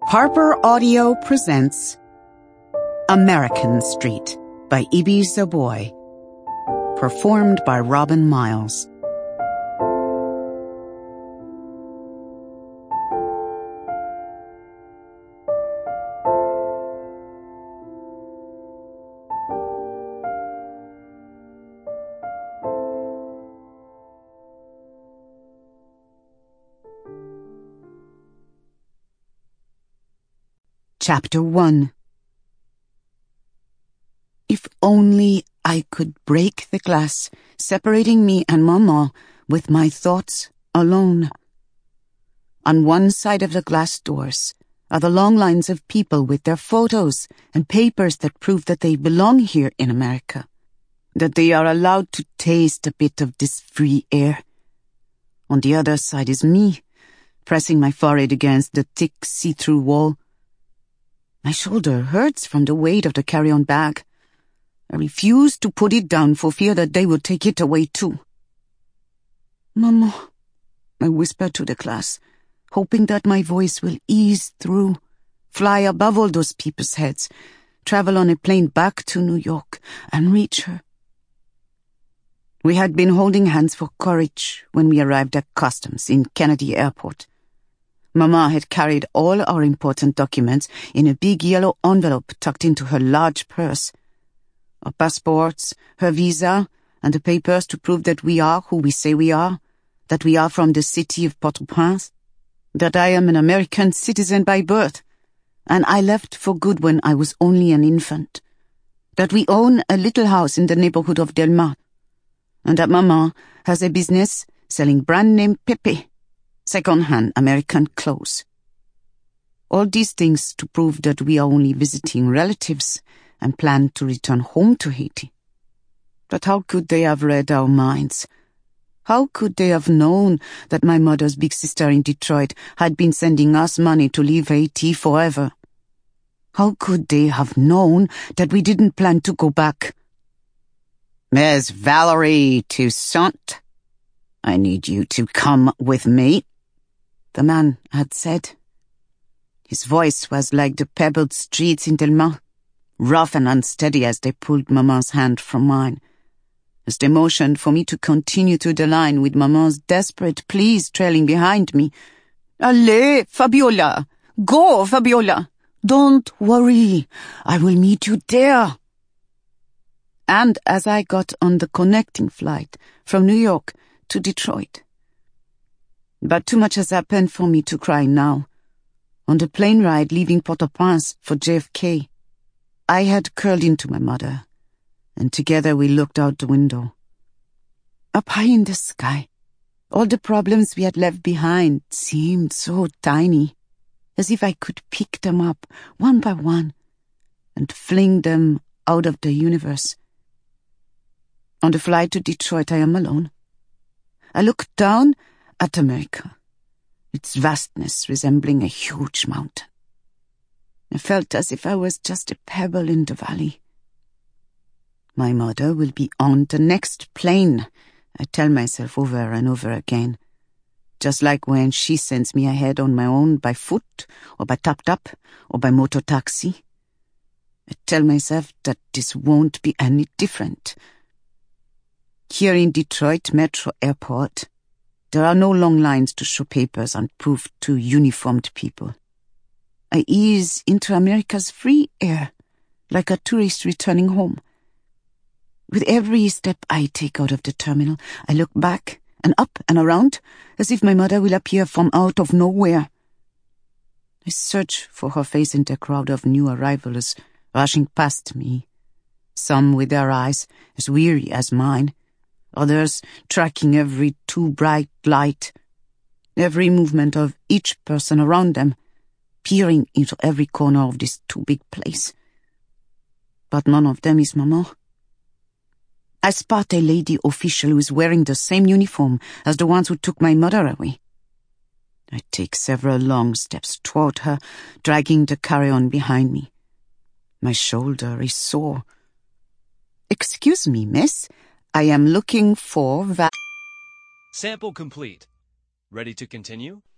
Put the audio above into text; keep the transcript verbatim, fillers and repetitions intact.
Harper Audio presents American Street by Ibi Zoboi, performed by Robin Miles. Chapter one. If only I could break the glass separating me and Mama with my thoughts alone. On one side of the glass doors are the long lines of people with their photos and papers that prove that they belong here in America, that they are allowed to taste a bit of this free air. On the other side is me, pressing my forehead against the thick see-through wall. My shoulder hurts from the weight of the carry-on bag. I refuse to put it down for fear that they will take it away too. Mama, I whisper to the class, hoping that my voice will ease through, fly above all those people's heads, travel on a plane back to New York, and reach her. We had been holding hands for courage when we arrived at customs in Kennedy Airport. Mama had carried all our important documents in a big yellow envelope tucked into her large purse. Our passports, her visa, and the papers to prove that we are who we say we are, that we are from the city of Port-au-Prince, that I am an American citizen by birth, and I left for good when I was only an infant, that we own a little house in the neighborhood of Del Mar, and that Mama has a business selling brand-name Pepe, second-hand American clothes. All these things to prove that we are only visiting relatives and plan to return home to Haiti. But how could they have read our minds? How could they have known that my mother's big sister in Detroit had been sending us money to leave Haiti forever? How could they have known that we didn't plan to go back? Miss Valerie Toussaint, I need you to come with me, the man had said. His voice was like the pebbled streets in Del Mar, rough and unsteady as they pulled Mama's hand from mine, as they motioned for me to continue through the line with Mama's desperate pleas trailing behind me. Allez, Fabiola! Go, Fabiola! Don't worry, I will meet you there. And as I got on the connecting flight from New York to Detroit. But too much has happened for me to cry now. On the plane ride leaving Port-au-Prince for J F K, I had curled into my mother, and together we looked out the window. Up high in the sky, all the problems we had left behind seemed so tiny, as if I could pick them up one by one and fling them out of the universe. On the flight to Detroit, I am alone. I look down at America, its vastness resembling a huge mountain. I felt as if I was just a pebble in the valley. My mother will be on the next plane, I tell myself over and over again, just like when she sends me ahead on my own by foot, or by tap-tap, or by motor taxi. I tell myself that this won't be any different. Here in Detroit Metro Airport, there are no long lines to show papers and prove to uniformed people. I ease into America's free air, like a tourist returning home. With every step I take out of the terminal, I look back and up and around, as if my mother will appear from out of nowhere. I search for her face in the crowd of new arrivals rushing past me, some with their eyes as weary as mine, others tracking every too bright light, every movement of each person around them, peering into every corner of this too big place. But none of them is Mama. I spot a lady official who is wearing the same uniform as the ones who took my mother away. I take several long steps toward her, dragging the carry-on behind me. My shoulder is sore. Excuse me, miss. I am looking for Va- Sample complete. Ready to continue?